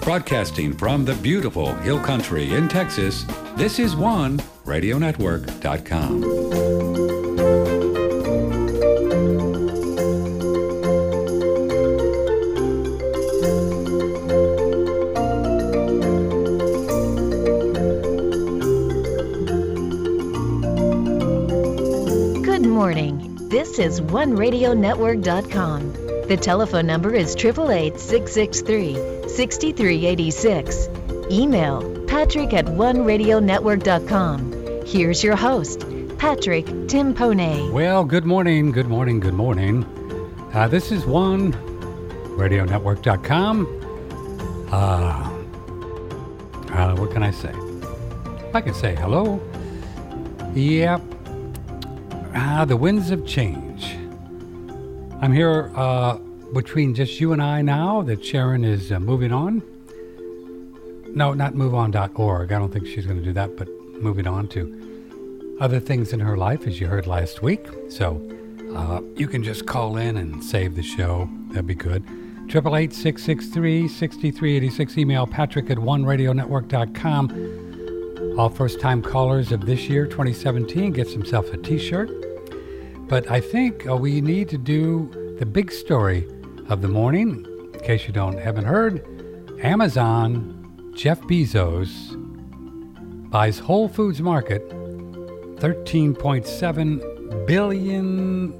Broadcasting from the beautiful Hill Country in Texas, this is OneRadioNetwork.com. Good morning. This is OneRadioNetwork.com. The telephone number is 888-663-6386. Email patrick@OneRadioNetwork.com. Here's your host, Patrick Timpone. Well, good morning, good morning, good morning. This is OneRadioNetwork.com. What can I say? I can say hello. Yep. The winds of change. I'm here between just you and I now that Sharon is moving on. No, not moveon.org. I don't think she's going to do that, but moving on to other things in her life, as you heard last week. So you can just call in and save the show. That'd be good. 888-663-6386. Email patrick@OneRadioNetwork.com. All first-time callers of this year, 2017, gets himself a T-shirt. But I think we need to do the big story of the morning. In case you haven't heard, Amazon, Jeff Bezos, buys Whole Foods Market, $13.7 billion.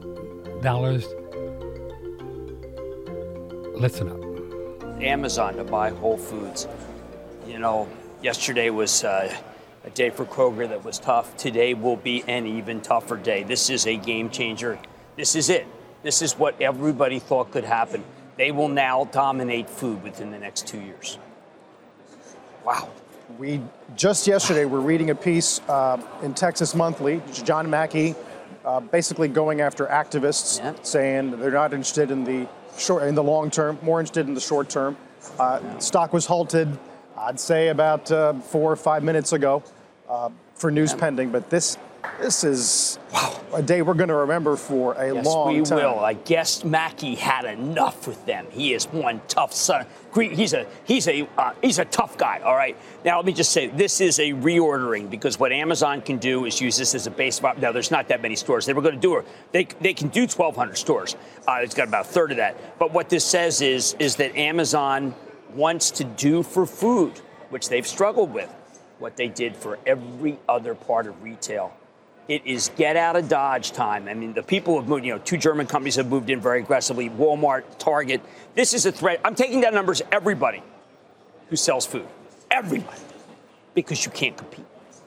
Listen up. Amazon to buy Whole Foods. You know, yesterday was a day for Kroger that was tough. Today will be an even tougher day. This is a game changer. This is it. This is what everybody thought could happen. They will now dominate food within the next 2 years. Wow. We just yesterday were reading a piece in Texas Monthly, John Mackey, basically going after activists, saying they're not interested in the long term, more interested in the short term. Stock was halted, I'd say about 4 or 5 minutes ago for news pending, but this is a day we're going to remember for a long time. Yes, we will. I guess Mackey had enough with them. He is one tough son. He's a tough guy. All right. Now let me just say this is a reordering because what Amazon can do is use this as a base. Now there's not that many stores. They were going to do it. They can do 1,200 stores. It's got about a third of that. But what this says is that Amazon wants to do for food, which they've struggled with, what they did for every other part of retail. It is get out of Dodge time. I mean, the people have moved, 2 German companies have moved in very aggressively, Walmart, Target. This is a threat. I'm taking down numbers, everybody who sells food. Everybody. Because you can't compete.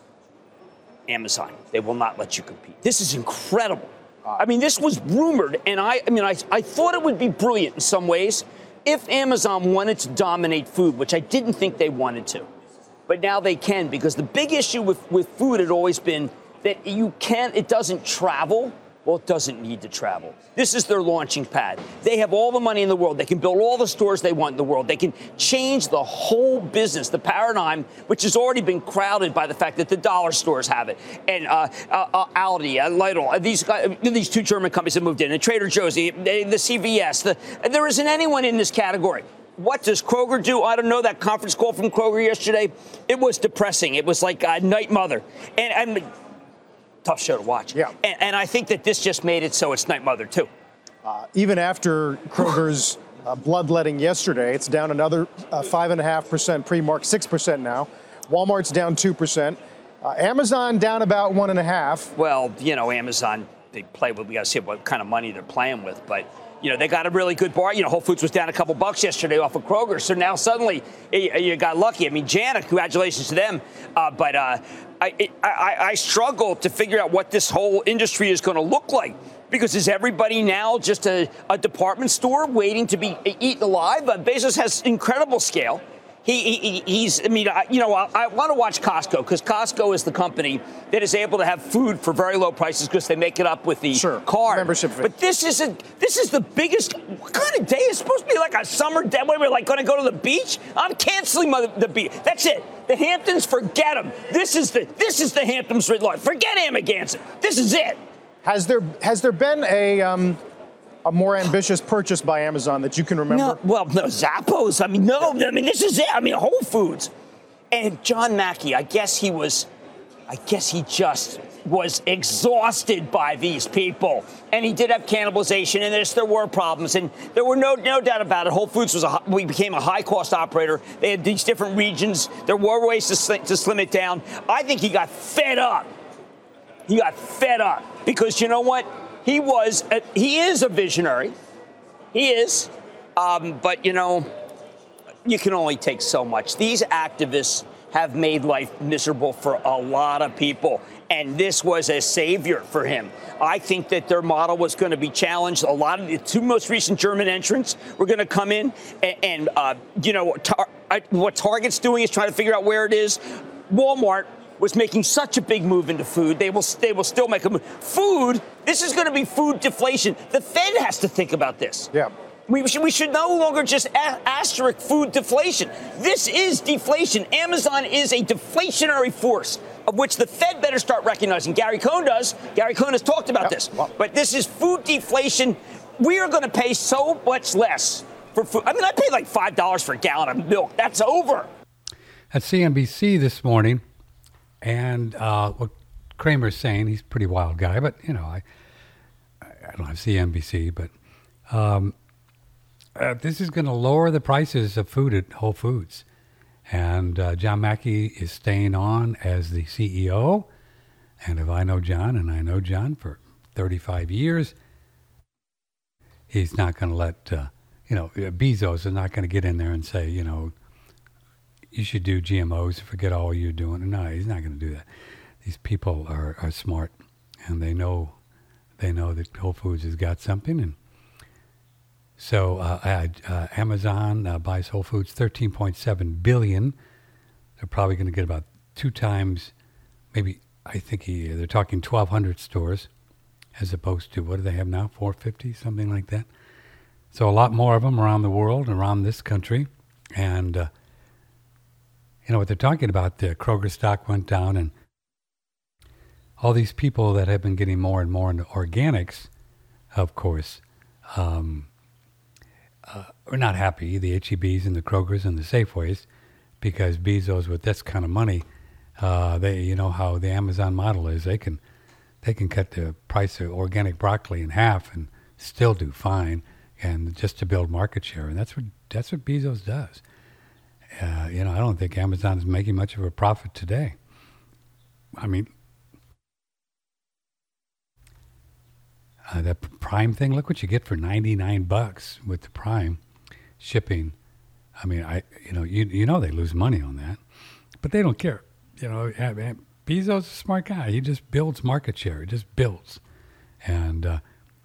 Amazon, they will not let you compete. This is incredible. I mean, this was rumored, and I thought it would be brilliant in some ways if Amazon wanted to dominate food, which I didn't think they wanted to. But now they can, because the big issue with food had always been that it doesn't travel. Well, it doesn't need to travel. This is their launching pad. They have all the money in the world. They can build all the stores they want in the world. They can change the whole business, the paradigm, which has already been crowded by the fact that the dollar stores have it. And Aldi, Lidl, these 2 German companies have moved in, and Trader Joe's, the CVS. There isn't anyone in this category. What does Kroger do? I don't know. That conference call from Kroger yesterday, it was depressing. It was like a night mother. And tough show to watch. Yeah. And I think that this just made it so it's night mother, too. Even after Kroger's bloodletting yesterday, it's down another 5.5% pre-market, 6% now. Walmart's down 2%. Amazon down about 1.5%. Well, Amazon, they play with, we got to see what kind of money they're playing with, but they got a really good bar. Whole Foods was down a couple bucks yesterday off of Kroger. So now suddenly you got lucky. I mean, Jana, congratulations to them. But I struggle to figure out what this whole industry is going to look like. Because is everybody now just a department store waiting to be eaten alive? Bezos has incredible scale. I want to watch Costco because Costco is the company that is able to have food for very low prices because they make it up with the card. Membership fee. But this is the biggest. What kind of day? It's supposed to be like a summer day where we're like going to go to the beach. I'm canceling the beach. That's it. The Hamptons, forget them. This is the Hamptons Resort. Forget Amagansett. This is it. Has there been a a more ambitious purchase by Amazon that you can remember? No, Zappos. This is it. Whole Foods. And John Mackey, I guess he just was exhausted by these people. And he did have cannibalization, and there were problems. And there were no doubt about it. Whole Foods became a high-cost operator. They had these different regions. There were ways to slim it down. I think he got fed up. Because you know what? He is a visionary. He is. But, you can only take so much. These activists have made life miserable for a lot of people, and this was a savior for him. I think that their model was going to be challenged. A lot of the two most recent German entrants were going to come in, and what Target's doing is trying to figure out where it is. Walmart was making such a big move into food. They will still make a move. Food, this is going to be food deflation. The Fed has to think about this. Yeah. We should no longer just asterisk food deflation. This is deflation. Amazon is a deflationary force of which the Fed better start recognizing. Gary Cohn does. Gary Cohn has talked about this. But this is food deflation. We are going to pay so much less for food. I paid like $5 for a gallon of milk. That's over. At CNBC this morning, and what Cramer's saying, he's a pretty wild guy, but, I don't have CNBC, but this is going to lower the prices of food at Whole Foods. And John Mackey is staying on as the CEO. And if I know John, and I know John for 35 years, he's not going to let, Bezos is not going to get in there and say, you should do GMOs, forget all you're doing. No, he's not going to do that. These people are smart, and they know that Whole Foods has got something. And so Amazon buys Whole Foods $13.7 billion. They're probably going to get about 2 times, maybe. I think they're talking 1,200 stores, as opposed to what do they have now? 450, something like that. So a lot more of them around the world, around this country, and what they're talking about. The Kroger stock went down, and all these people that have been getting more and more into organics, of course. We're not happy, the H-E-Bs and the Krogers and the Safeways, because Bezos, with this kind of money, they how the Amazon model is. They can cut the price of organic broccoli in half and still do fine, and just to build market share. And that's what Bezos does. I don't think Amazon is making much of a profit today. That Prime thing, look what you get for $99 with the Prime shipping. They lose money on that, but they don't care. Bezos is a smart guy. He just builds market share. He just builds. And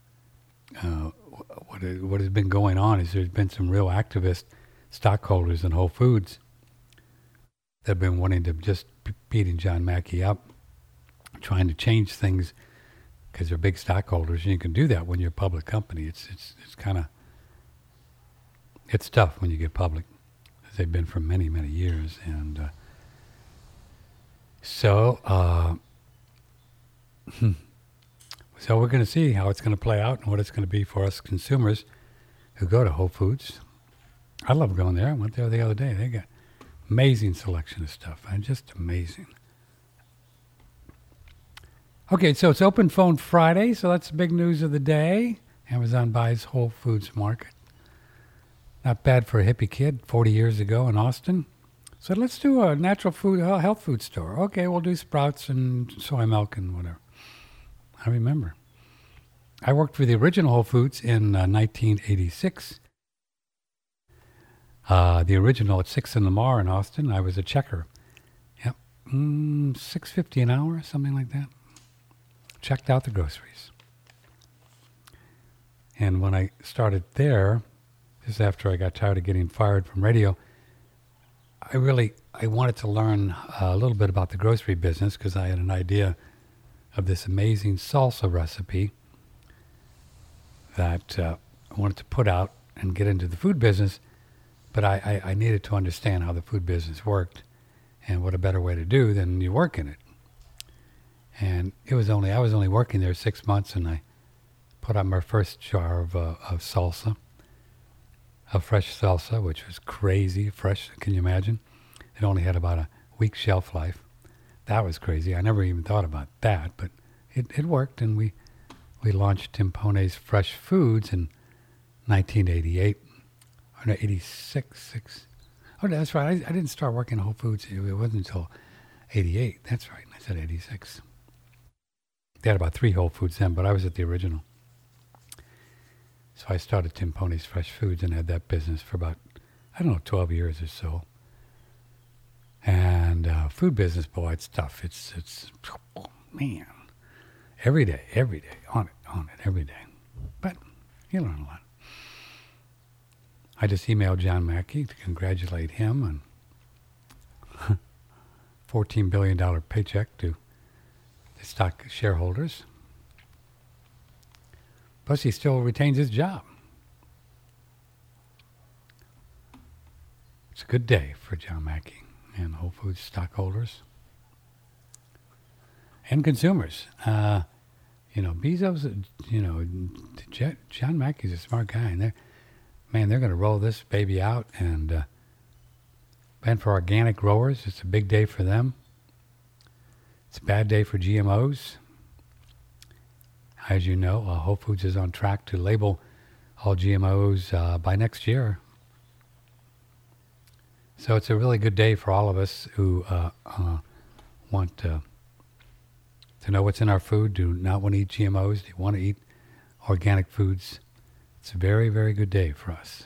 what has been going on is there's been some real activist stockholders in Whole Foods that have been wanting to just beating John Mackey up, trying to change things, because they're big stockholders, and you can do that when you're a public company. It's tough when you get public, as they've been for many, many years. And so we're going to see how it's going to play out and what it's going to be for us consumers who go to Whole Foods. I love going there. I went there the other day. They got amazing selection of stuff, and just amazing. Okay, so it's Open Phone Friday, so that's the big news of the day. Amazon buys Whole Foods Market. Not bad for a hippie kid 40 years ago in Austin. So let's do a natural food, health food store. Okay, we'll do Sprouts and soy milk and whatever. I remember. I worked for the original Whole Foods in 1986. The original at 6 in the Mar in Austin. I was a checker. Yep, $6.50 an hour, something like that. Checked out the groceries. And when I started there, just after I got tired of getting fired from radio, I wanted to learn a little bit about the grocery business, because I had an idea of this amazing salsa recipe that I wanted to put out and get into the food business, but I needed to understand how the food business worked, and what a better way to do than you work in it. And I was only working there 6 months, and I put out my first jar of salsa, of fresh salsa, which was crazy fresh. Can you imagine? It only had about a week shelf life. That was crazy. I never even thought about that, but it worked, and we launched Timpone's Fresh Foods in 1988, or no, 86. Oh, that's right. I didn't start working at Whole Foods. It wasn't until 88. That's right. I said 86. They had about 3 Whole Foods then, but I was at the original. So I started Timpone's Fresh Foods and had that business for about, 12 years or so. And food business, boy, it's tough. It's man, every day, on it, every day. But you learn a lot. I just emailed John Mackey to congratulate him on $14 billion paycheck to the stock shareholders. Plus, he still retains his job. It's a good day for John Mackey and Whole Foods stockholders and consumers. Bezos, John Mackey's a smart guy, and they're going to roll this baby out. And for organic growers, it's a big day for them. It's a bad day for GMOs. As you know, Whole Foods is on track to label all GMOs by next year. So it's a really good day for all of us who want to know what's in our food, do not want to eat GMOs, do want to eat organic foods. It's a very, very good day for us.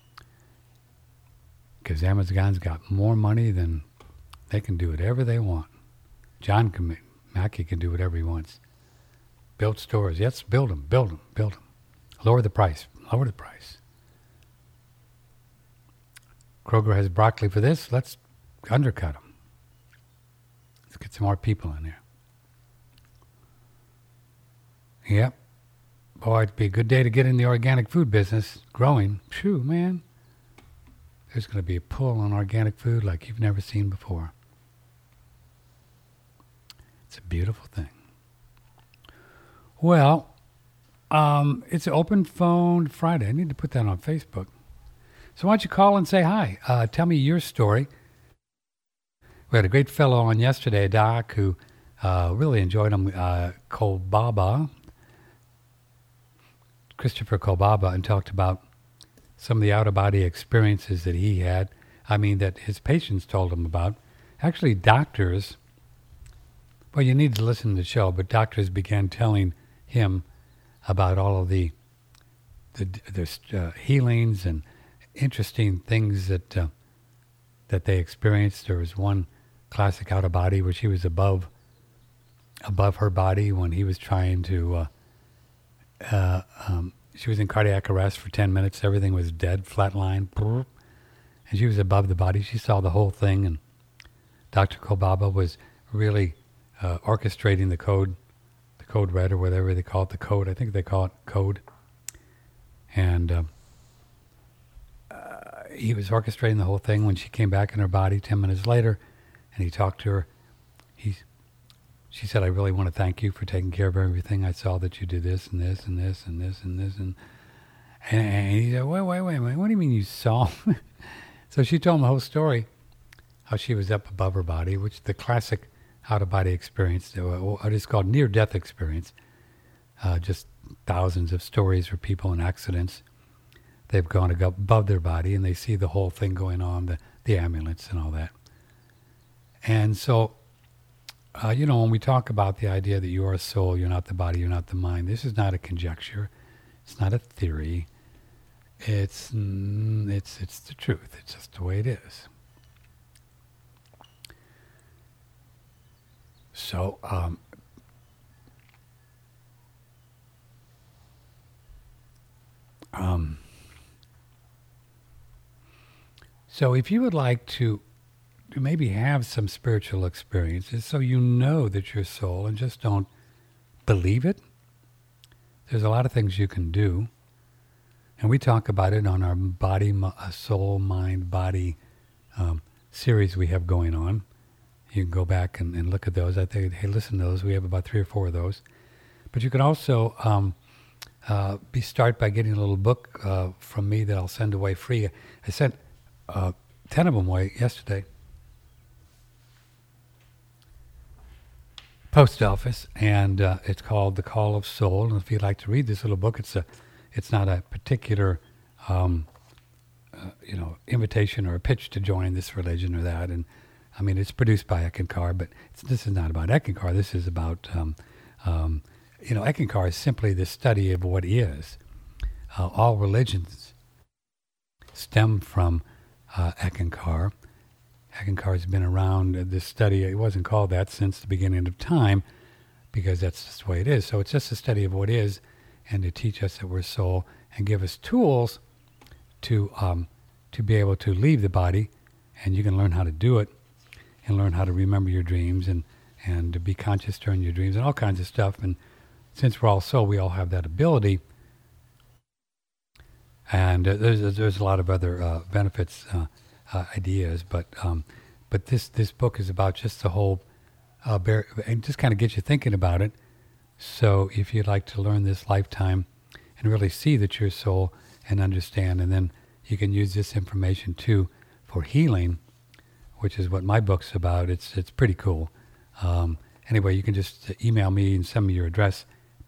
Because Amazon's got more money than they can do whatever they want. John Mackey can do whatever he wants. Build stores. Yes, build them. Lower the price. Kroger has broccoli for this. Let's undercut them. Let's get some more people in there. Yep. Boy, it'd be a good day to get in the organic food business. Growing. Phew, man. There's going to be a pull on organic food like you've never seen before. It's a beautiful thing. Well, it's Open Phone Friday. I need to put that on Facebook. So why don't you call and say hi? Tell me your story. We had a great fellow on yesterday, Doc, who really enjoyed him, Kolbaba, Christopher Kolbaba, and talked about some of the out-of-body experiences that he had. That his patients told him about. Actually, doctors, well, you need to listen to the show, but doctors began telling him about all of the healings and interesting things that they experienced. There was one classic out-of-body where she was above her body when he was trying to... she was in cardiac arrest for 10 minutes. Everything was dead, flatline. And she was above the body. She saw the whole thing. And Dr. Kolbaba was really orchestrating the code red, or whatever they call it, the code. I think they call it code. And he was orchestrating the whole thing when she came back in her body 10 minutes later. And he talked to her. She said, I really want to thank you for taking care of everything. I saw that you did this and this and this and this and this. And he said, wait. What do you mean you saw? So she told him the whole story, how she was up above her body, which the classic out-of-body experience, what is called near-death experience. Just thousands of stories where people in accidents, they've gone to go above their body and they see the whole thing going on, the ambulance and all that. And so... when we talk about the idea that you are a soul, you're not the body, you're not the mind, this is not a conjecture. It's not a theory. It's the truth. It's just the way it is. So, so if you would like to maybe have some spiritual experiences so you know that you're soul and just don't believe it, there's a lot of things you can do. And we talk about it on our body, soul, mind, body series we have going on. You can go back and look at those. I think, hey, listen to those. We have about 3 or 4 of those. But you can also start by getting a little book from me that I'll send away free. I sent 10 of them away yesterday. Post office, and it's called The Call of Soul. And if you'd like to read this little book, it's not a particular invitation or a pitch to join this religion or that. And I mean, it's produced by Eckankar, but this is not about Eckankar. This is about Eckankar is simply the study of what is. All religions stem from Eckankar. Eckankar has been around, this study, it wasn't called that since the beginning of time, because that's just the way it is. So it's just a study of what is, and to teach us that we're soul, and give us tools to be able to leave the body, and you can learn how to do it, and learn how to remember your dreams, and to be conscious during your dreams, and all kinds of stuff. And since we're all soul, we all have that ability. And there's a lot of other benefits, ideas, but this book is about just the whole, and just kind of get you thinking about it. So if you'd like to learn this lifetime and really see that you're soul and understand, and then you can use this information too for healing, which is what my book's about. It's pretty cool. Anyway, you can just email me and send me your address,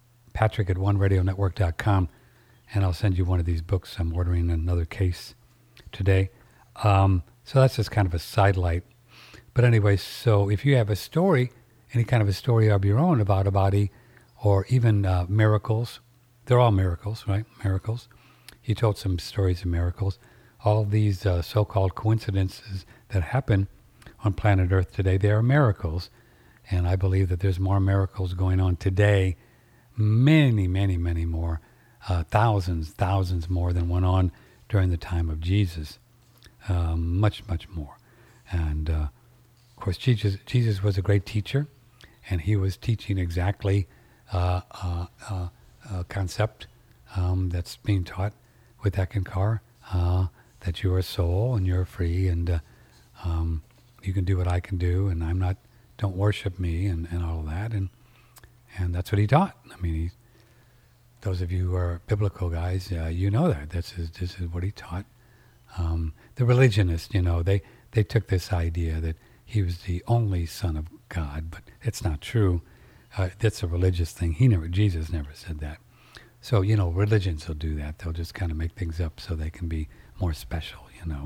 patrick@oneradionetwork.com, and I'll send you one of these books. I'm ordering another case today. So that's just kind of a sidelight. But anyway, so if you have a story, any kind of a story of your own about a body, or even miracles, they're all miracles, right? Miracles. He told some stories of miracles. All these so-called coincidences that happen on planet Earth today, they are miracles. And I believe that there's more miracles going on today, many, many, many more, thousands more than went on during the time of Jesus. Much, much more. And of course, Jesus was a great teacher, and he was teaching exactly a concept that's being taught with Eckankar, that you're a soul and you're free, and you can do what I can do, and don't worship me, and all of that, and that's what he taught. I mean, those of you who are biblical guys, you know that this is what he taught. The religionists, they took this idea that he was the only Son of God, but it's not true. That's a religious thing. Jesus never said that. So, religions will do that. They'll just kind of make things up so they can be more special,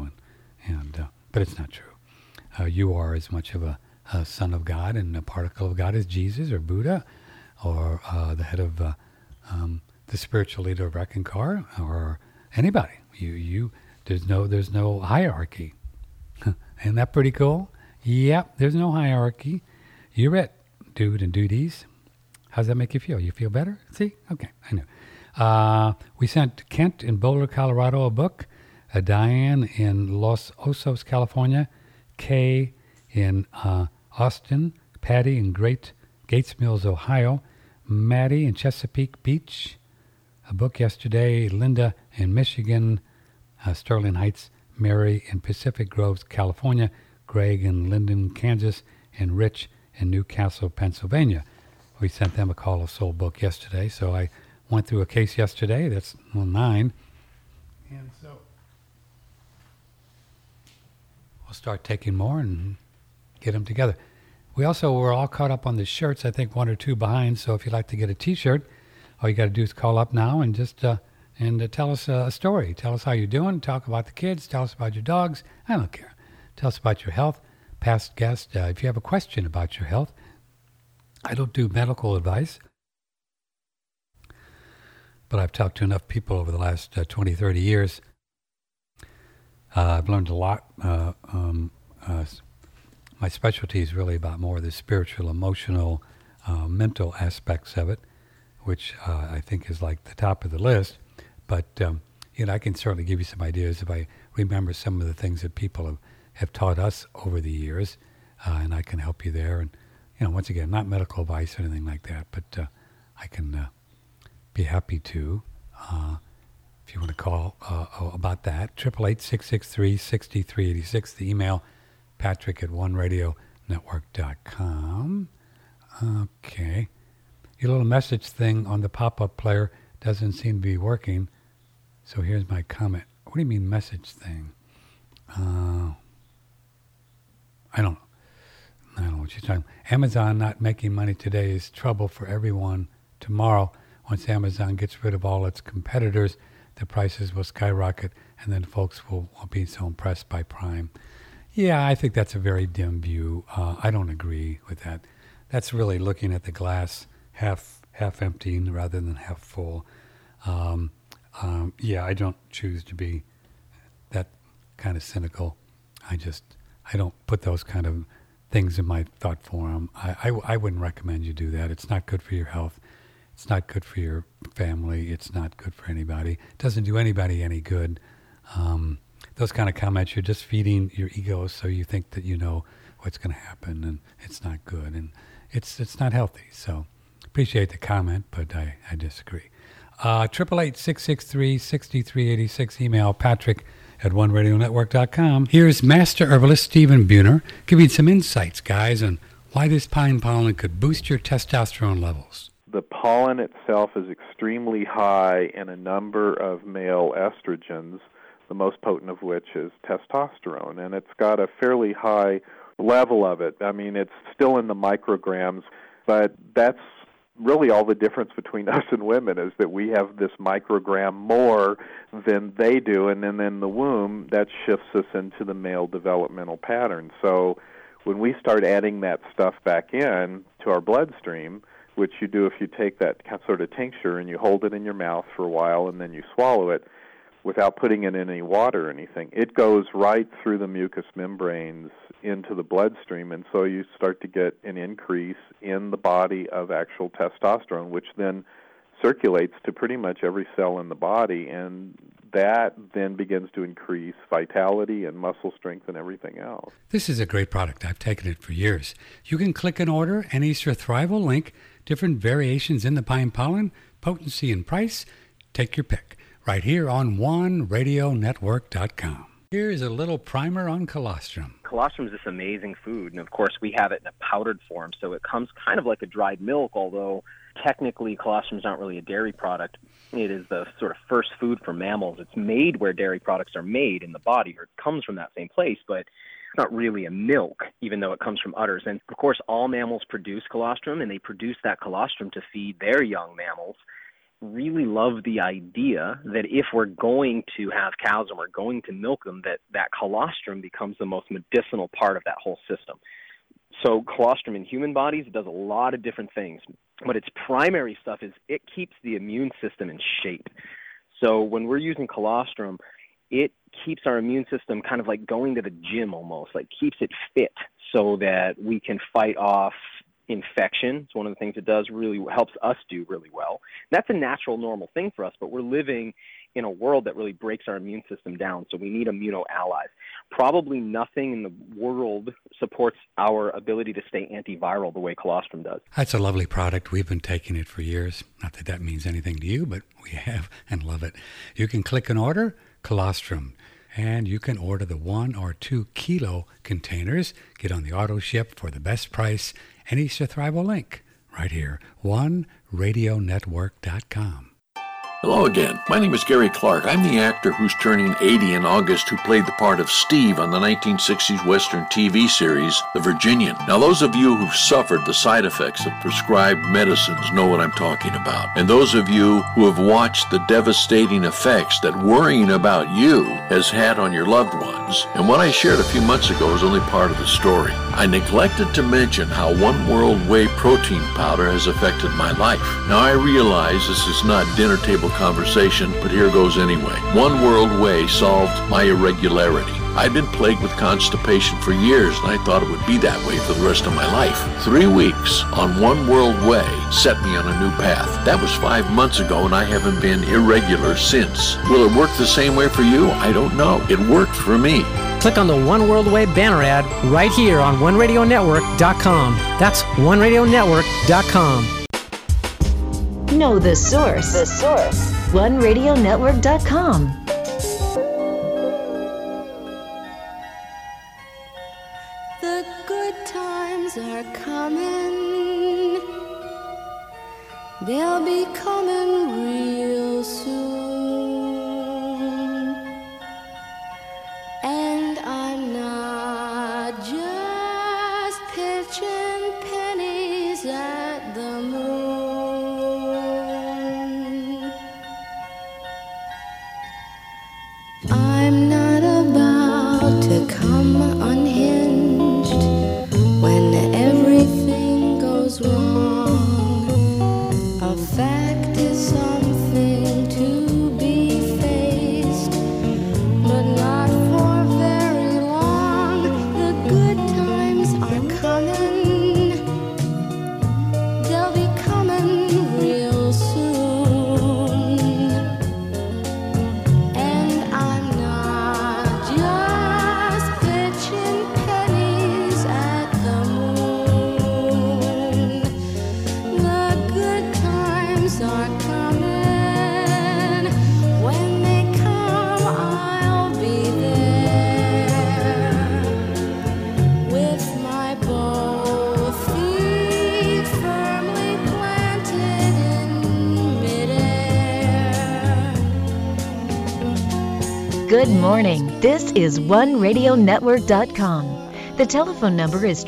but it's not true. You are as much of a Son of God and a particle of God as Jesus or Buddha or the head of the spiritual leader of Eckankar or anybody. There's no hierarchy. Isn't that pretty cool? Yep, there's no hierarchy. You're it, dude and duties. How does that make you feel? You feel better? See? Okay, I know. We sent Kent in Boulder, Colorado, a book. Diane in Los Osos, California. Kay in Austin. Patty in Gates Mills, Ohio. Maddie in Chesapeake Beach. A book yesterday. Linda in Michigan. Sterling Heights. Mary in Pacific Groves, California. Greg in Linden, Kansas. And Rich in Newcastle, Pennsylvania. We sent them a Call of Soul book yesterday, so I went through a case yesterday. That's 9. And so we'll start taking more and get them together. We also were all caught up on the shirts, I think 1 or 2 behind, so if you'd like to get a T-shirt, all you got to do is call up now and just tell us a story. Tell us how you're doing, talk about the kids, tell us about your dogs. I don't care. Tell us about your health. Past guest, if you have a question about your health, I don't do medical advice, but I've talked to enough people over the last 20, 30 years. I've learned a lot. My specialty is really about more of the spiritual, emotional, mental aspects of it, which I think is like the top of the list. But I can certainly give you some ideas if I remember some of the things that people have taught us over the years, and I can help you there. And once again, not medical advice or anything like that, but I can be happy to, if you want to call about that. 888-663-6386. The email, patrick@oneradionetwork.com. Okay. Your little message thing on the pop-up player doesn't seem to be working. So here's my comment. What do you mean message thing? I don't know what you're talking about. Amazon not making money today is trouble for everyone. Tomorrow, once Amazon gets rid of all its competitors, the prices will skyrocket, and then folks won't be so impressed by Prime. Yeah, I think that's a very dim view. I don't agree with that. That's really looking at the glass half empty rather than half full. Yeah, I don't choose to be that kind of cynical. I don't put those kind of things in my thought form. I wouldn't recommend you do that. It's not good for your health. It's not good for your family. It's not good for anybody. It doesn't do anybody any good. Those kind of comments, you're just feeding your ego so you think that you know what's going to happen, and it's not good, and it's not healthy. So appreciate the comment, but I disagree. 888-663-6386. Email patrick@oneradionetwork.com. Here's Master Herbalist Stephen Buhner giving some insights, guys, on why this pine pollen could boost your testosterone levels. The pollen itself is extremely high in a number of male estrogens, the most potent of which is testosterone, and it's got a fairly high level of it. I mean, it's still in the micrograms, but that's really all the difference between us and women, is that we have this microgram more than they do, and then in the womb, that shifts us into the male developmental pattern. So when we start adding that stuff back in to our bloodstream, which you do if you take that sort of tincture and you hold it in your mouth for a while and then you swallow it without putting it in any water or anything, it goes right through the mucous membranes into the bloodstream, and so you start to get an increase in the body of actual testosterone, which then circulates to pretty much every cell in the body, and that then begins to increase vitality and muscle strength and everything else. This is a great product. I've taken it for years. You can click and order any Thrival link, different variations in the pine pollen, potency and price. Take your pick right here on OneRadioNetwork.com. Here's a little primer on colostrum. Colostrum is this amazing food, and of course we have it in a powdered form, so it comes kind of like a dried milk, although technically colostrum is not really a dairy product. It is the sort of first food for mammals. It's made where dairy products are made in the body, or it comes from that same place, but it's not really a milk, even though it comes from udders. And of course all mammals produce colostrum, and they produce that colostrum to feed their young mammals. Really love the idea that if we're going to have cows and we're going to milk them, that colostrum becomes the most medicinal part of that whole system. So colostrum in human bodies, it does a lot of different things, but its primary stuff is it keeps the immune system in shape. So when we're using colostrum, it keeps our immune system kind of like going to the gym almost, like keeps it fit so that we can fight off infection. It's one of the things it does really helps us do really well. That's a natural, normal thing for us, but we're living in a world that really breaks our immune system down, so we need immuno allies. Probably nothing in the world supports our ability to stay antiviral the way colostrum does. That's a lovely product. We've been taking it for years. Not that that means anything to you, but we have and love it. You can click and order colostrum, and you can order the 1 or 2 kilo containers. Get on the auto ship for the best price. Any Thrival link right here, OneRadioNetwork.com. Hello again. My name is Gary Clark. I'm the actor who's turning 80 in August who played the part of Steve on the 1960s Western TV series, The Virginian. Now, those of you who've suffered the side effects of prescribed medicines know what I'm talking about. And those of you who have watched the devastating effects that worrying about you has had on your loved ones. And what I shared a few months ago is only part of the story. I neglected to mention how One World Whey protein powder has affected my life. Now, I realize this is not dinner table conversation, but here goes anyway. One World Whey solved my irregularity. I'd been plagued with constipation for years, and I thought it would be that way for the rest of my life. 3 weeks on One World Whey set me on a new path. That was 5 months ago, and I haven't been irregular since. Will it work the same way for you? I don't know. It worked for me. Click on the One World Whey banner ad right here on OneRadioNetwork.com. That's OneRadioNetwork.com. Know the source. OneRadioNetwork.com. The good times are coming. They'll be coming real Good morning. This is OneRadioNetwork.com. The telephone number is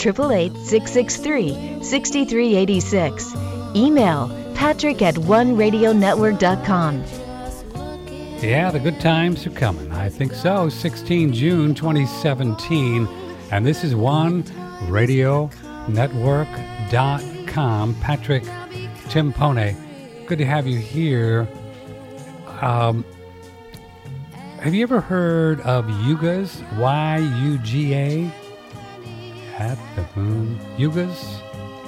888-663-6386. Email patrick@OneRadioNetwork.com. Yeah, the good times are coming. I think so. 16 June 2017. And this is OneRadioNetwork.com. Patrick Timpone. Good to have you here. Have you ever heard of Yugas? Y-U-G-A? At the moon. Yugas?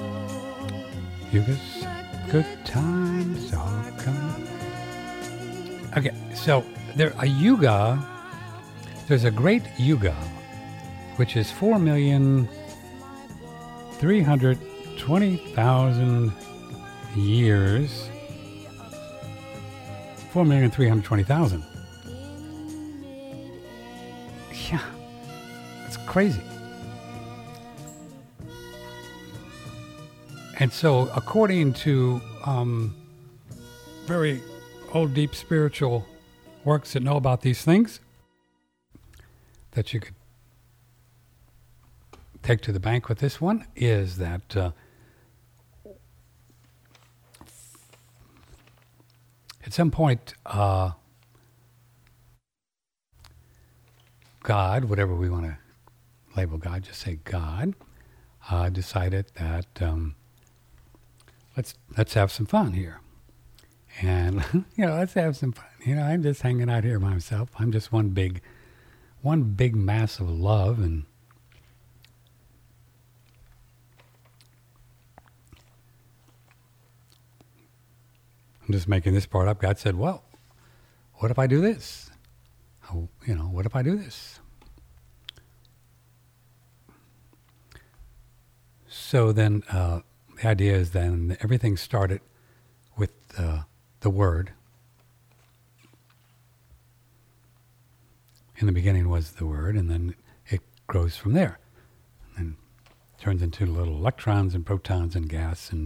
Yugas? Good times are coming. Okay, so a yuga, there's a great yuga, which is 4,320,000 years. 4,320,000. Yeah, that's crazy. And so, according to very old, deep spiritual works that know about these things, that you could take to the bank with this one, is that at some point, God, whatever we want to label God, just say God, decided that let's have some fun here. And, let's have some fun. I'm just hanging out here by myself. I'm just one big mass of love. And I'm just making this part up. God said, well, what if I do this? What if I do this? So then the idea is then everything started with the Word. In the beginning was the Word, and then it grows from there. And turns into little electrons and protons and gas, and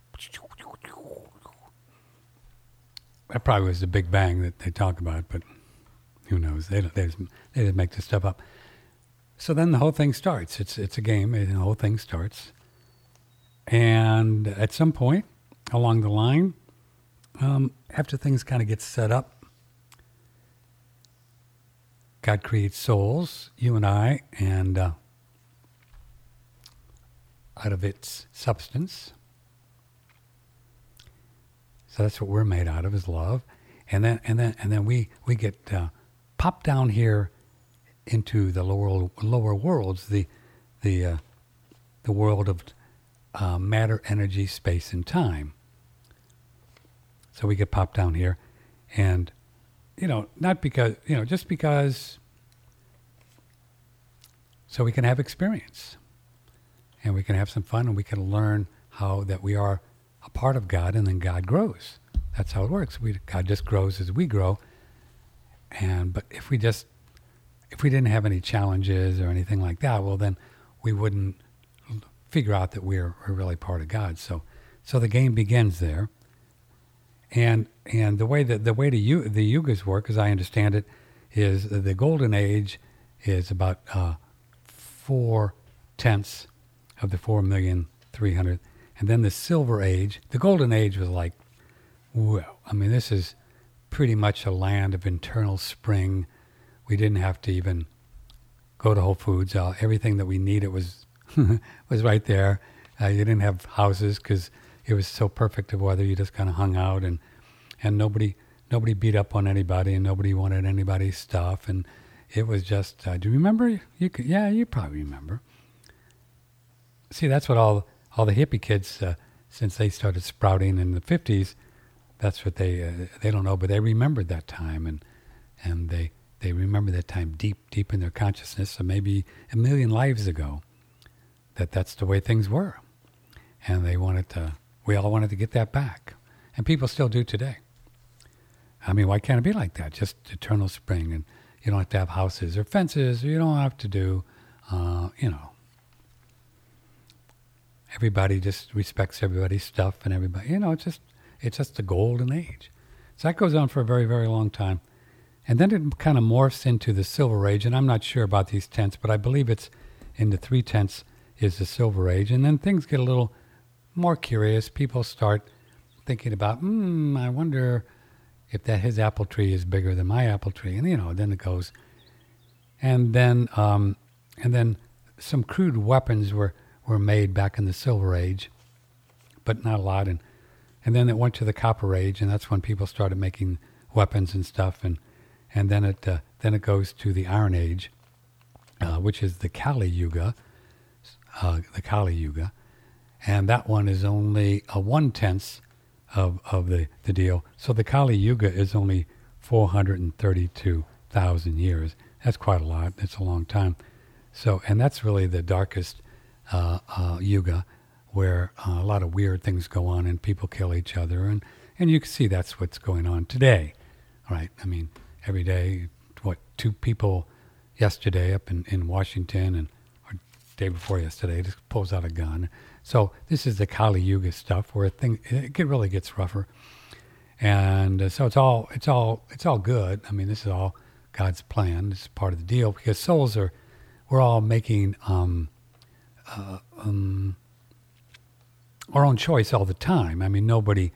that probably was the Big Bang that they talk about, but who knows? They just make this stuff up. So then the whole thing starts. It's a game, and the whole thing starts. And at some point along the line, after things kind of get set up, God creates souls, you and I, and out of its substance. So that's what we're made out of, is love. And then we get popped down here into the lower worlds, the world of matter, energy, space, and time. So we get popped down here, and not because just because, so we can have experience, and we can have some fun, and we can learn how that we are a part of God, and then God grows. That's how it works. God just grows as we grow. But if we didn't have any challenges or anything like that, well, then we wouldn't figure out that we're really part of God. So the game begins there. And the way the yugas work, as I understand it, is the golden age is about 4/10 of the 4,300,000. And then the silver age, the golden age was like, well, this is pretty much a land of internal spring. We didn't have to even go to Whole Foods. Everything that we needed was was right there. You didn't have houses because it was so perfect of weather. You just kind of hung out, and nobody beat up on anybody, and nobody wanted anybody's stuff. And it was just, do you remember? You probably remember. See, that's what all the hippie kids, since they started sprouting in the 50s, that's what they don't know, but they remembered that time, and they remember that time deep in their consciousness, so maybe a million lives ago, that's the way things were, and we all wanted to get that back, and people still do today. Why can't it be like that? Just eternal spring, and you don't have to have houses or fences, or you don't have to do, everybody just respects everybody's stuff, and everybody, it's just the golden age. So that goes on for a very, very long time. And then it kind of morphs into the Silver Age, and I'm not sure about these tenths, but I believe it's in the 3/10 is the Silver Age. And then things get a little more curious. People start thinking about, I wonder if his apple tree is bigger than my apple tree. And, then it goes. And then some crude weapons were made back in the Silver Age, but not a lot. And then it went to the Copper Age, and that's when people started making weapons and stuff. And then it goes to the Iron Age, which is the Kali Yuga, and that one is only a 1/10 of the deal. So the Kali Yuga is only 432,000 years. That's quite a lot. It's a long time. So, and that's really the darkest Yuga, where a lot of weird things go on and people kill each other, and you can see that's what's going on today, right? I mean, every day, 2 people yesterday up in Washington, or day before yesterday, just pulls out a gun. So this is the Kali Yuga stuff where it really gets rougher, and so it's all good. I mean, this is all God's plan. This is part of the deal, because souls we're all making our own choice all the time. I mean, nobody.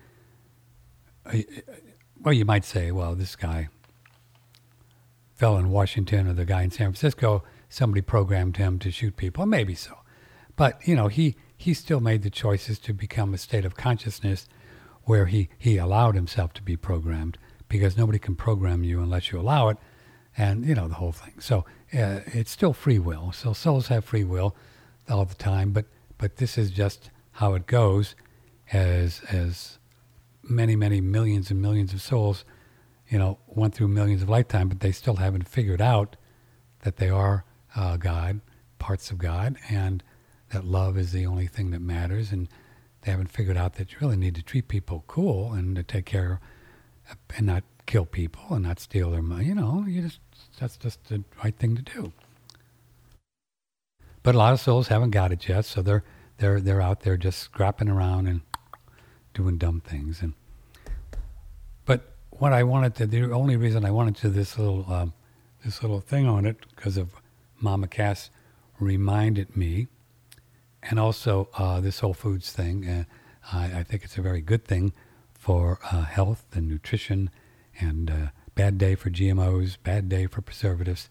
Well, you might say, well, this guy fell in Washington, or the guy in San Francisco, somebody programmed him to shoot people. Maybe so. But, he still made the choices to become a state of consciousness where he allowed himself to be programmed, because nobody can program you unless you allow it, and, the whole thing. So it's still free will. So souls have free will all the time, but this is just how it goes as many, many millions and millions of souls went through millions of lifetimes, but they still haven't figured out that they are God, parts of God, and that love is the only thing that matters. And they haven't figured out that you really need to treat people cool and to take care and not kill people and not steal their money. That's just the right thing to do. But a lot of souls haven't got it yet, so they're out there just scrapping around and doing dumb things. But what I wanted to, the only reason I wanted to this little thing on it, because of Mama Cass reminded me, and also this Whole Foods thing. I think it's a very good thing for health and nutrition, and bad day for GMOs, bad day for preservatives.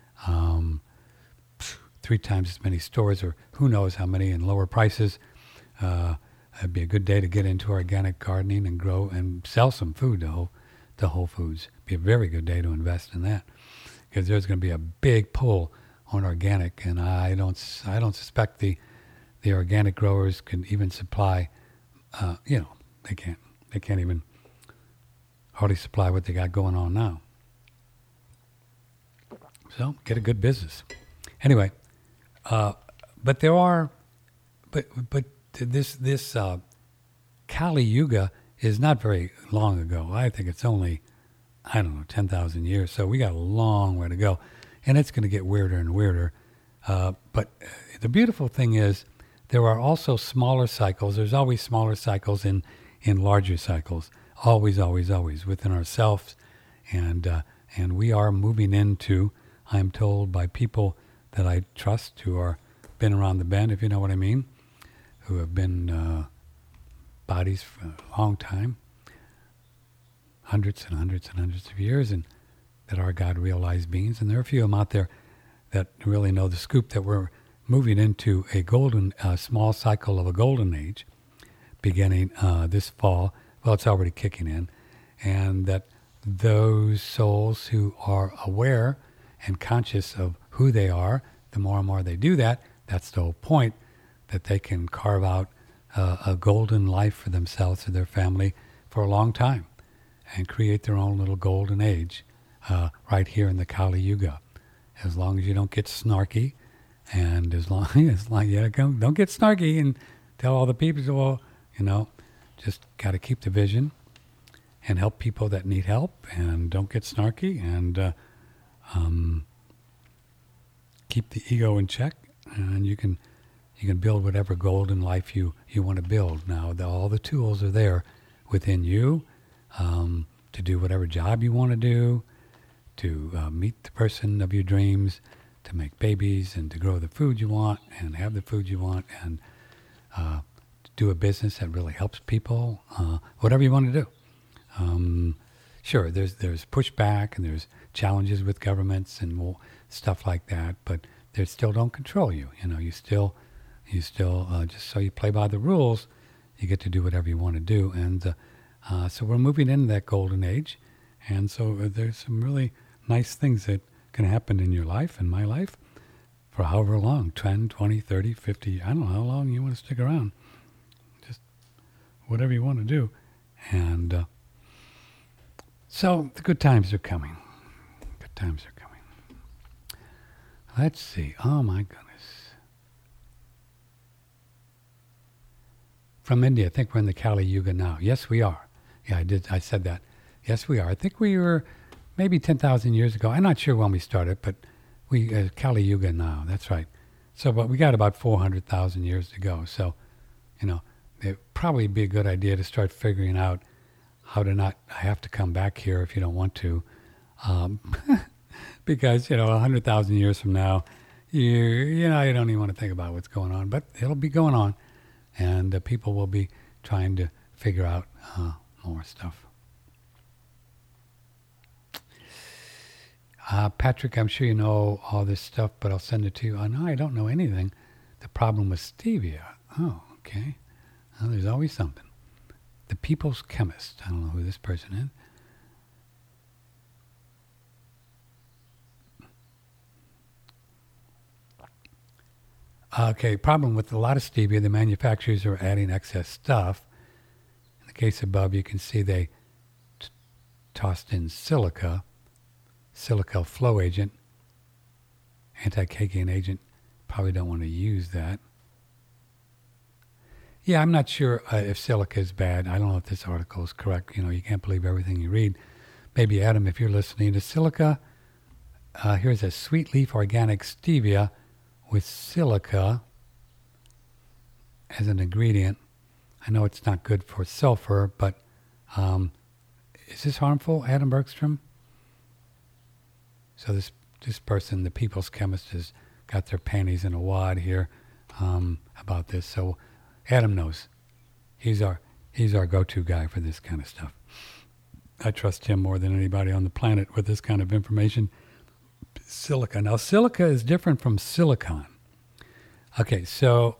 3 times as many stores, or who knows how many, and lower prices. It'd be a good day to get into organic gardening and grow and sell some food to Whole Foods. Be a very good day to invest in that, because there's going to be a big pull on organic, and I don't suspect the organic growers can even supply. They can't even hardly supply what they got going on now. So get a good business. Anyway, but there are, but this Kali Yuga is not very long ago. I think it's only, 10,000 years. So we got a long way to go, and it's going to get weirder and weirder. But the beautiful thing is there are also smaller cycles. There's always smaller cycles in larger cycles. Always, always, always within ourselves, and we are moving into, I'm told by people that I trust who are been around the bend, if you know what I mean, who have been bodies for a long time, hundreds and hundreds and hundreds of years, and that are God-realized beings. And there are a few of them out there that really know the scoop that we're moving into a golden, small cycle of a golden age beginning this fall. Well, it's already kicking in. And that those souls who are aware and conscious of who they are, the more and more they do that, that's the whole point, that they can carve out a golden life for themselves or their family for a long time and create their own little golden age right here in the Kali Yuga. As long as you don't get snarky, and as long you don't get snarky and tell all the people, well, just got to keep the vision and help people that need help, and don't get snarky, and keep the ego in check, and you can build whatever golden life you want to build. Now, all the tools are there within you to do whatever job you want to do, to meet the person of your dreams, to make babies, and to grow the food you want, and have the food you want, and do a business that really helps people, whatever you want to do. Sure, there's pushback and there's challenges with governments and stuff like that, but they still don't control you. You still just so you play by the rules, you get to do whatever you want to do. And so we're moving into that golden age, and so there's some really nice things that can happen in your life and my life for however long, 10, 20, 30, 50, I don't know how long you want to stick around. Just whatever you want to do. And so the good times are coming. Good times are coming. Let's see. Oh, my goodness. From India, I think we're in the Kali Yuga now. Yes, we are. Yeah, I said that. Yes, we are. I think we were maybe 10,000 years ago. I'm not sure when we started, but we Kali Yuga now. That's right. So, but we got about 400,000 years to go. So, it'd probably be a good idea to start figuring out how to not have to come back here if you don't want to. Because, 100,000 years from now, you don't even want to think about what's going on, but it'll be going on. And people will be trying to figure out more stuff. Patrick, I'm sure you know all this stuff, but I'll send it to you. No, I don't know anything. The problem with stevia. Oh, okay. Well, there's always something. The People's Chemist. I don't know who this person is. Okay, problem with a lot of stevia, the manufacturers are adding excess stuff. In the case of Bub, you can see they tossed in silica flow agent, anti-caking agent. Probably don't want to use that. Yeah, I'm not sure if silica is bad. I don't know if this article is correct. You can't believe everything you read. Maybe, Adam, if you're listening to silica, here's a sweet leaf organic stevia with silica as an ingredient. I know it's not good for sulfur, but is this harmful, Adam Bergstrom? So this person, the People's Chemist, has got their panties in a wad here about this. So Adam knows. He's our go-to guy for this kind of stuff. I trust him more than anybody on the planet with this kind of information. Silica. Now, silica is different from silicon. Okay, so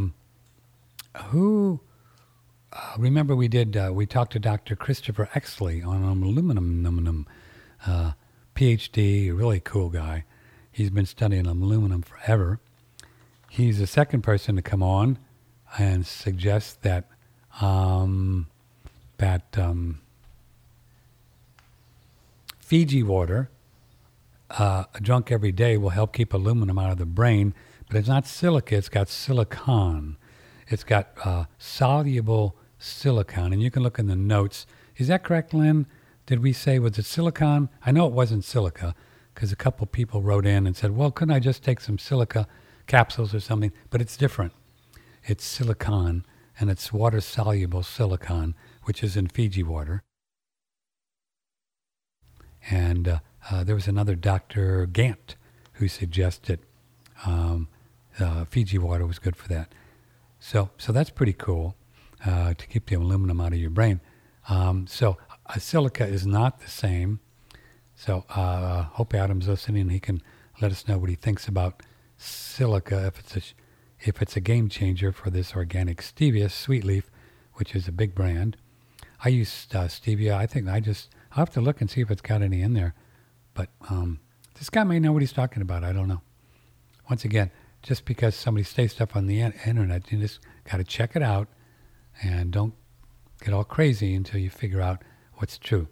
remember we talked to Dr. Christopher Exley on aluminum, PhD, a really cool guy. He's been studying aluminum forever. He's the second person to come on and suggest that Fiji water, drunk every day, will help keep aluminum out of the brain. But it's not silica, it's got silicon. It's got soluble silicon. And you can look in the notes. Is that correct, Lynn? Did we say, was it silicon? I know it wasn't silica, because a couple people wrote in and said, well, couldn't I just take some silica capsules or something? But it's different. It's silicon, and it's water-soluble silicon, which is in Fiji water. And there was another Dr. Gant who suggested Fiji water was good for that. So that's pretty cool to keep the aluminum out of your brain. So silica is not the same. So hope Adam's listening. He can let us know what he thinks about silica, if it's a game changer for this organic stevia, Sweet Leaf, which is a big brand. I use stevia. I think I'll have to look and see if it's got any in there. But this guy may know what he's talking about. I don't know. Once again, just because somebody says stuff on the internet, you just got to check it out and don't get all crazy until you figure out what's true.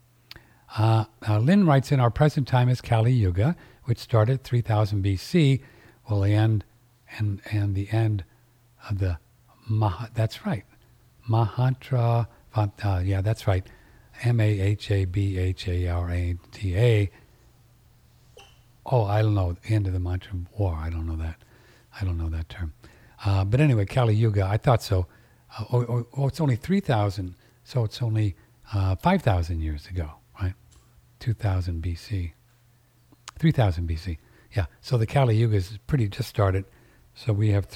Lynn writes in, our present time is Kali Yuga, which started 3000 BC, will end and the end of the that's right, Mahantra, yeah, that's right, Mahabharata. Oh, I don't know, the end of the mantra of war. I don't know that term. But anyway, Kali Yuga, I thought so. It's only 3,000, so it's only 5,000 years ago, right? 2000 BC. 3000 BC. Yeah. So the Kali Yuga is just started. So we have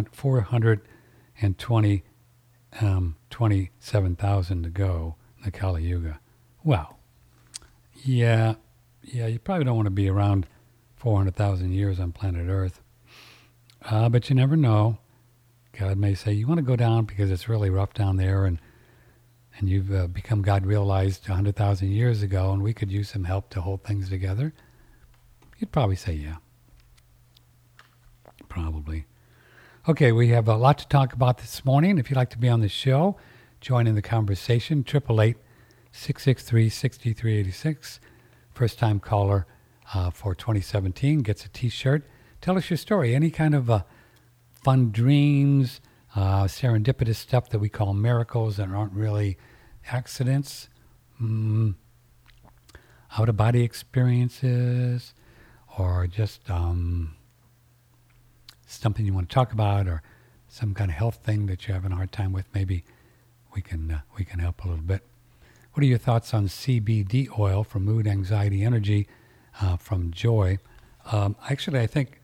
27,000 to go in the Kali Yuga. Wow. Yeah, you probably don't want to be around 400,000 years on planet Earth. But you never know. God may say, you want to go down because it's really rough down there, and you've become God realized 100,000 years ago, and we could use some help to hold things together. You'd probably say, yeah. Probably. Okay, we have a lot to talk about this morning. If you'd like to be on the show, join in the conversation, 888-663-6386. First-time caller for 2017 gets a T-shirt. Tell us your story, any kind of fun dreams, serendipitous stuff that we call miracles that aren't really accidents, out-of-body experiences, or just something you want to talk about, or some kind of health thing that you're having a hard time with. Maybe we can help a little bit. What are your thoughts on CBD oil for mood, anxiety, energy? From Joy. Actually, I think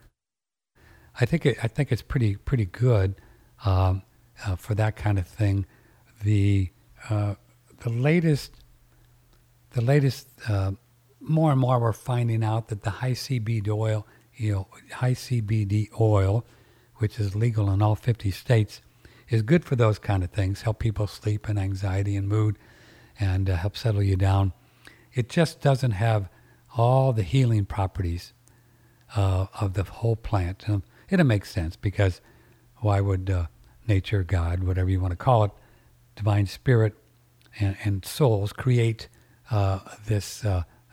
it's pretty good for that kind of thing. The latest more and more we're finding out that the high CBD oil, which is legal in all 50 states, is good for those kind of things. Help people sleep and anxiety and mood, and help settle you down. It just doesn't have all the healing properties of the whole plant. And it makes sense, because why would nature, God, whatever you want to call it, divine spirit, and souls create this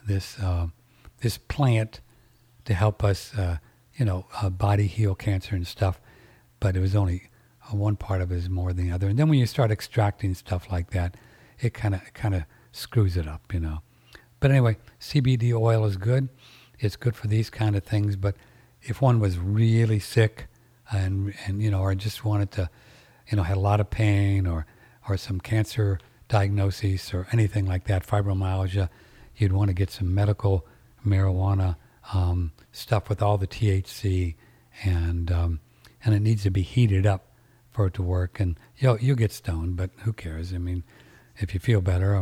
plant to help us, body heal cancer and stuff? But it was only one part of it is more than the other. And then when you start extracting stuff like that, it kind of screws it up, But anyway, CBD oil is good. It's good for these kind of things. But if one was really sick and or just wanted to, had a lot of pain or some cancer diagnosis or anything like that, fibromyalgia, you'd want to get some medical marijuana stuff with all the THC, and it needs to be heated up for it to work. And you'll get stoned, but who cares? I mean, if you feel better,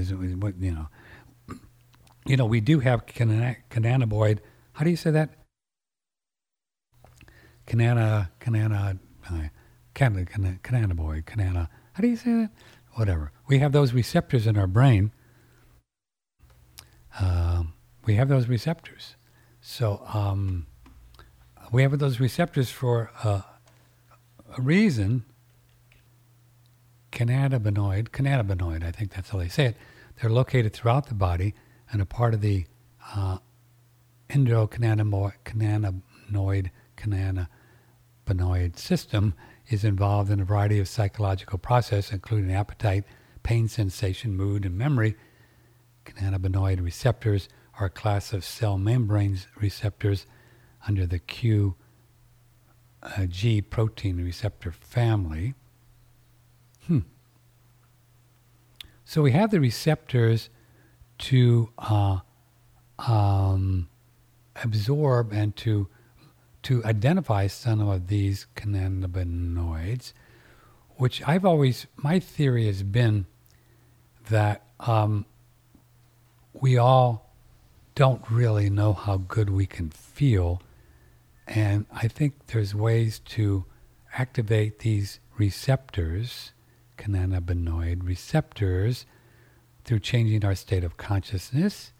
we do have cannabinoid. How do you say that? Cannabinoid. How do you say that? Whatever. We have those receptors in our brain. We have those receptors. So we have those receptors for a reason. Cannabinoid, I think that's how they say it. They're located throughout the body and a part of the cannabinoid system is involved in a variety of psychological processes, including appetite, pain sensation, mood, and memory. Cannabinoid receptors are a class of cell membrane receptors under the G protein receptor family. So we have the receptors to absorb and to identify some of these cannabinoids, which my theory has been that we all don't really know how good we can feel, and I think there's ways to activate these receptors, cannabinoid receptors, through changing our state of consciousness,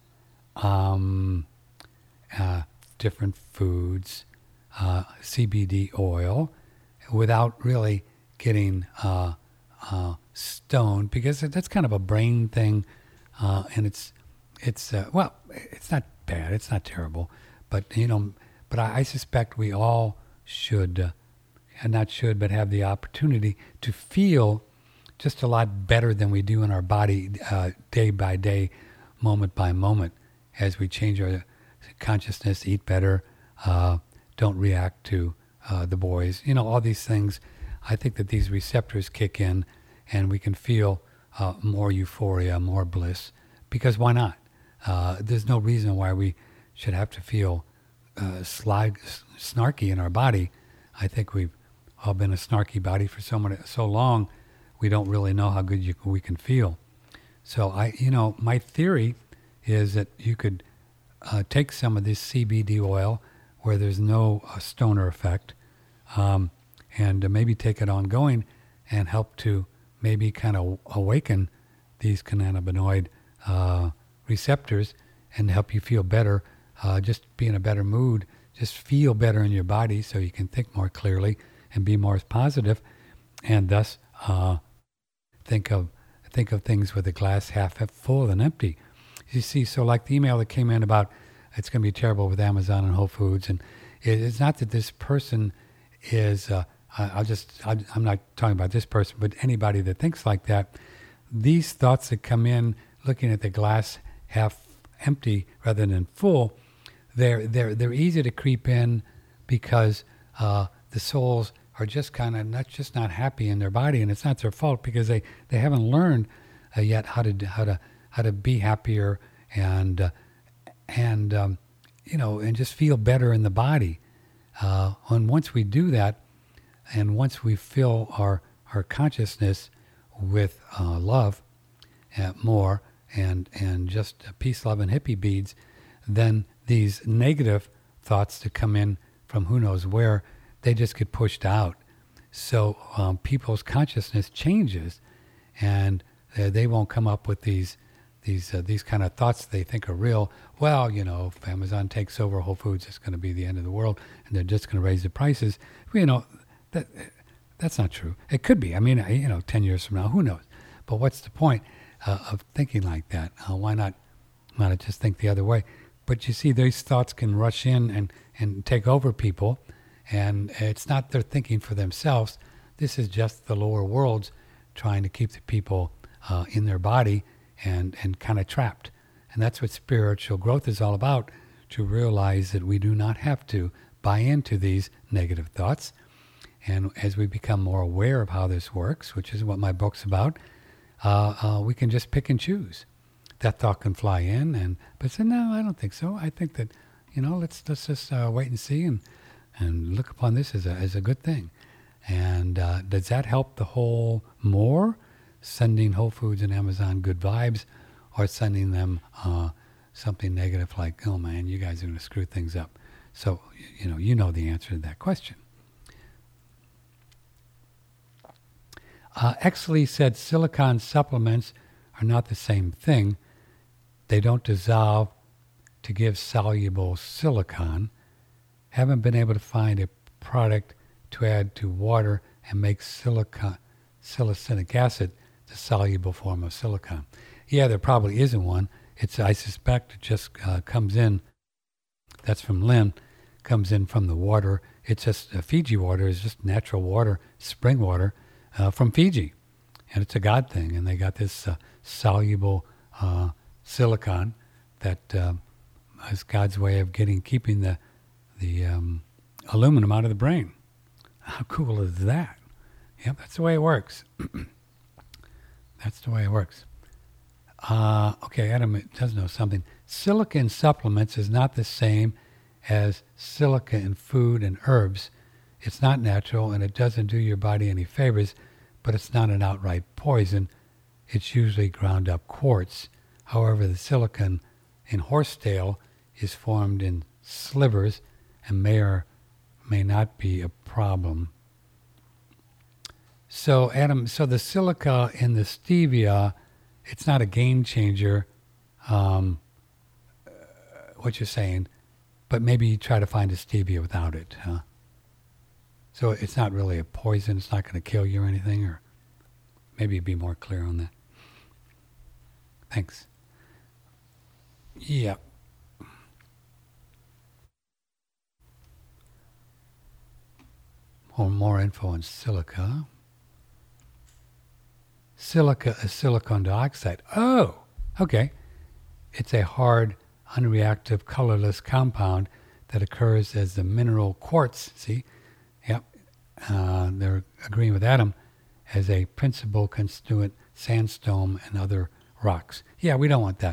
different foods, CBD oil, without really getting stoned, because that's kind of a brain thing, and it's not bad, it's not terrible, but I suspect we all should, but have the opportunity to feel just a lot better than we do in our body day by day, moment by moment, as we change our consciousness, eat better, don't react to the boys, all these things. I think that these receptors kick in and we can feel more euphoria, more bliss, because why not? There's no reason why we should have to feel snarky in our body. I think we've all been a snarky body for so long, we don't really know how good we can feel. So my theory is that you could take some of this CBD oil where there's no stoner effect, and maybe take it ongoing and help to maybe kind of awaken these cannabinoid receptors and help you feel better, just be in a better mood, just feel better in your body so you can think more clearly and be more positive, and thus think of things with a glass half full than empty. You see, so like the email that came in about it's going to be terrible with Amazon and Whole Foods, and it's not that this person is, I'm not talking about this person, but anybody that thinks like that, these thoughts that come in looking at the glass half empty rather than full, they're easy to creep in because the souls are just kind of not happy in their body, and it's not their fault because they haven't learned yet how to be happier and just feel better in the body. And once we do that, and once we fill our consciousness with love more and just peace, love, and hippie beads, then these negative thoughts that come in from who knows where, they just get pushed out. So people's consciousness changes, and they won't come up with these kind of thoughts they think are real. Well, if Amazon takes over Whole Foods, it's going to be the end of the world, and they're just going to raise the prices. That's not true. It could be. 10 years from now, who knows? But what's the point of thinking like that? Why not just think the other way? But you see, these thoughts can rush in and take over people, and it's not they're thinking for themselves. This is just the lower worlds trying to keep the people in their body and kind of trapped. And that's what spiritual growth is all about, to realize that we do not have to buy into these negative thoughts. And as we become more aware of how this works, which is what my book's about, we can just pick and choose. That thought can fly in, but say, no, I don't think so. I think that, let's just wait and see and look upon this as a good thing. And does that help the whole more? Sending Whole Foods and Amazon good vibes, or sending them something negative like, oh man, you guys are going to screw things up. So, you know the answer to that question. Exley said silicon supplements are not the same thing. They don't dissolve to give soluble silicon. Haven't been able to find a product to add to water and make salicylic acid the soluble form of silicon. Yeah, there probably isn't one. I suspect it just comes in. That's from Lynn. Comes in from the water. It's just Fiji water is just natural water, spring water from Fiji, and it's a God thing. And they got this soluble silicon that is God's way of keeping the aluminum out of the brain. How cool is that? Yep, that's the way it works. That's the way it works. Okay, Adam does know something. Silica in supplements is not the same as silica in food and herbs. It's not natural, and it doesn't do your body any favors, but it's not an outright poison. It's usually ground up quartz. However, the silicon in horsetail is formed in slivers and may or may not be a problem. So, Adam, the silica in the stevia, it's not a game changer, what you're saying, but maybe you try to find a stevia without it, huh? So it's not really a poison, it's not going to kill you or anything, or maybe be more clear on that. Thanks. Yeah. More info on silica. Silica is silicon dioxide. Oh, okay. It's a hard, unreactive, colorless compound that occurs as the mineral quartz. See? Yep. They're agreeing with Adam as a principal constituent sandstone and other rocks. Yeah, we don't want that.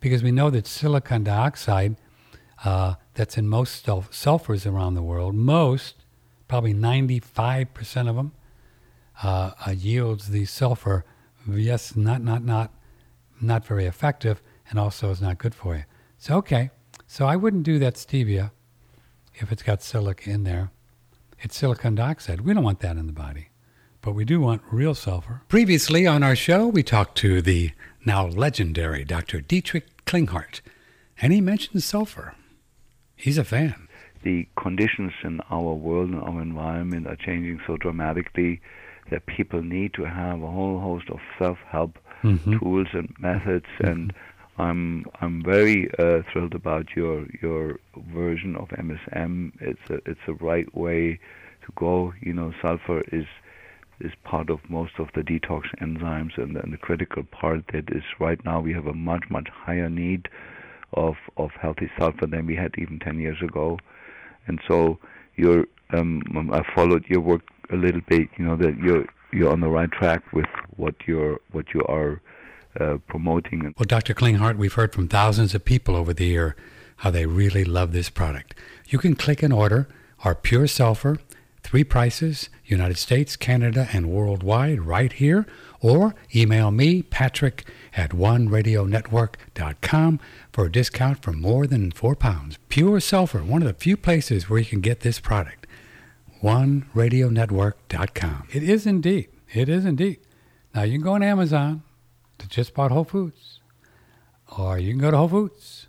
because we know that silicon dioxide that's in most sulfurs around the world, probably 95% of them, yields the sulfur. Yes, not very effective, and also is not good for you. So so I wouldn't do that stevia if it's got silica in there. It's silicon dioxide. We don't want that in the body, but we do want real sulfur. Previously on our show, we talked to the now legendary Dr. Dietrich Klinghardt, and he mentioned sulfur. He's a fan. The conditions in our world and our environment are changing so dramatically that people need to have a whole host of self-help tools and methods, and I'm very thrilled about your version of MSM. It's a right way to go. You know, sulfur is part of most of the detox enzymes, and the critical part that is right now we have a much higher need of healthy sulfur than we had even 10 years ago. And so I followed your work a little bit. You know that you're on the right track with what you are promoting. Well, Dr. Klinghardt, we've heard from thousands of people over the year how they really love this product. You can click and order our Pure Sulfur, 3 prices, United States, Canada, and worldwide, right here, or email me, Patrick, at oneradionetwork.com for a discount for more than £4. Pure Sulfur, one of the few places where you can get this product. oneradionetwork.com. It is indeed. Now, you can go on Amazon to just bought Whole Foods, or you can go to Whole Foods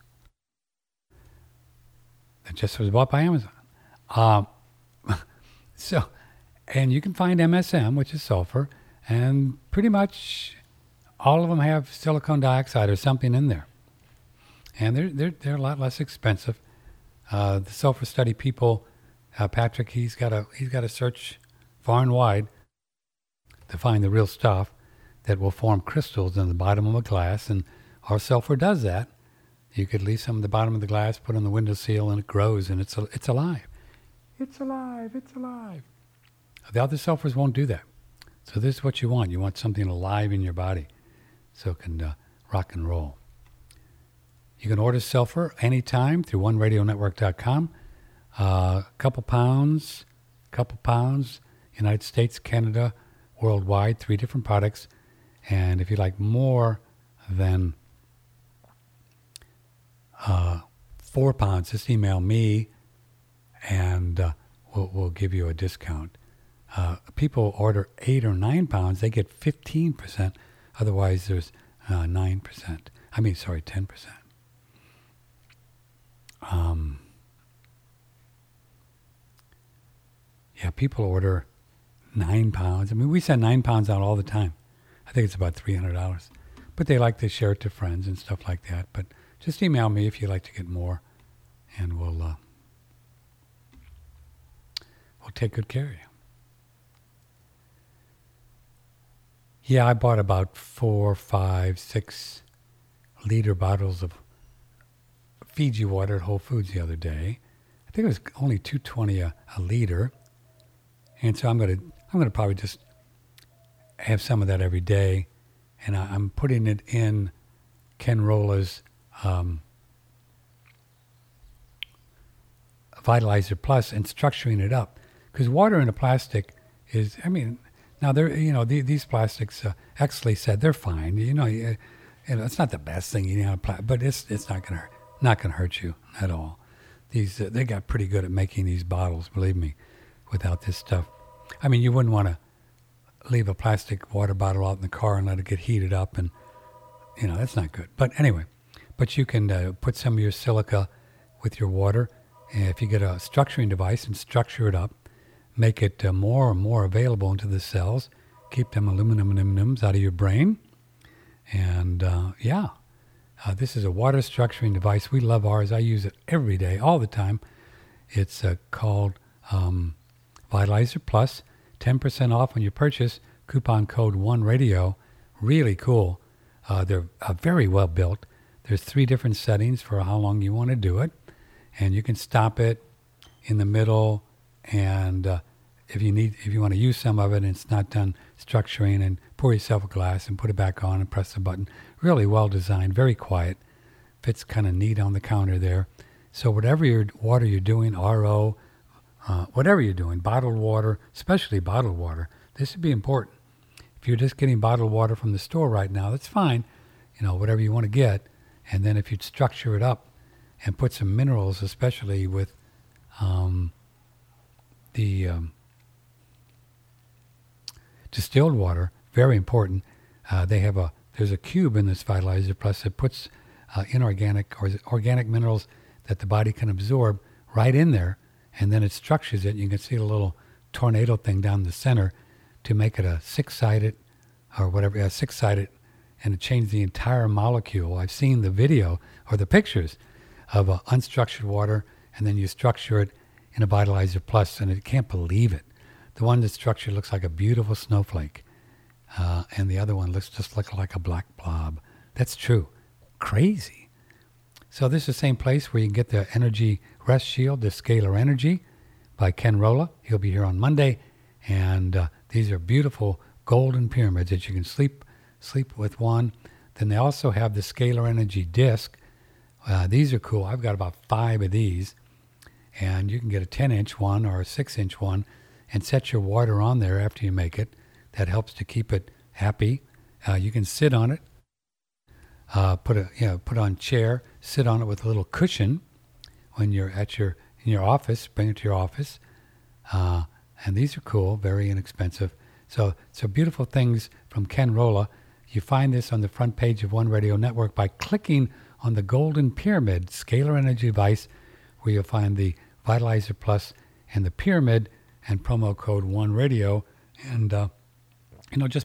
that just was bought by Amazon. And you can find MSM, which is sulfur, and pretty much all of them have silicon dioxide or something in there. And they're a lot less expensive. The sulfur study people, Patrick, he's got to search far and wide to find the real stuff that will form crystals in the bottom of a glass, and our sulfur does that. You could leave some at the bottom of the glass, put on the windowsill, and it grows, and it's alive. It's alive. The other sulfurs won't do that. So this is what you want. You want something alive in your body so it can rock and roll. You can order sulfur anytime through oneradionetwork.com. Couple pounds, United States, Canada, worldwide, 3 different products. And if you like more than 4 pounds, just email me and we'll give you a discount. People order 8 or 9 pounds, they get 15%. Otherwise, there's 10%. People order 9 pounds. I mean, we send 9 pounds out all the time. I think it's about $300. But they like to share it to friends and stuff like that. But just email me if you'd like to get more, and we'll take good care of you. Yeah, I bought about 4, 5, 6 liter bottles of Fiji water at Whole Foods the other day. I think it was only $2.20 a liter, and so I'm gonna probably just have some of that every day, and I'm putting it in Ken Rola's Vitalizer Plus and structuring it up, because water in a plastic is, now these plastics, Exley said they're fine. It's not the best thing, but it's not gonna hurt you at all. They got pretty good at making these bottles, believe me, without this stuff. You wouldn't want to leave a plastic water bottle out in the car and let it get heated up, and that's not good. But anyway, you can put some of your silica with your water, and if you get a structuring device and structure it up, make it more and more available into the cells, keep them aluminum out of your brain, and this is a water structuring device. We love ours. I use it every day, all the time. It's called Vitalizer Plus, 10% off when you purchase, coupon code OneRadio. Really cool. They're very well built. There's 3 different settings for how long you want to do it, and you can stop it in the middle, and if you want to use some of it and it's not done structuring, and pour yourself a glass and put it back on and press the button. Really well designed, very quiet, Fits kind of neat on the counter there. So whatever your water you're doing, RO, whatever you're doing, bottled water, especially bottled water, this would be important. If you're just getting bottled water from the store right now, that's fine. Whatever you want to get. And then if you'd structure it up and put some minerals, especially with the distilled water, very important. There's a cube in this Vitalizer Plus that puts inorganic or organic minerals that the body can absorb right in there, and then it structures it. You can see a little tornado thing down the center to make it a six-sided, and it changed the entire molecule. I've seen the video or the pictures of unstructured water, and then you structure it in a Vitalizer Plus, and I can't believe it. The one that's structured looks like a beautiful snowflake, and the other one looks like a black blob. That's true. Crazy. So this is the same place where you can get the Energy Rest Shield, the Scalar Energy by Ken Rolla. He'll be here on Monday, and these are beautiful golden pyramids that you can sleep with one. Then they also have the Scalar Energy Disc. These are cool. I've got about 5 of these, and you can get a 10-inch one or a 6-inch one and set your water on there after you make it. That helps to keep it happy. You can sit on it, put on chair, sit on it with a little cushion when you're in your office. Bring it to your office, and these are cool, very inexpensive. So beautiful things from Ken Rolla. You find this on the front page of One Radio Network by clicking on the Golden Pyramid Scalar Energy device, where you'll find the Vitalizer Plus and the Pyramid and promo code One Radio, and just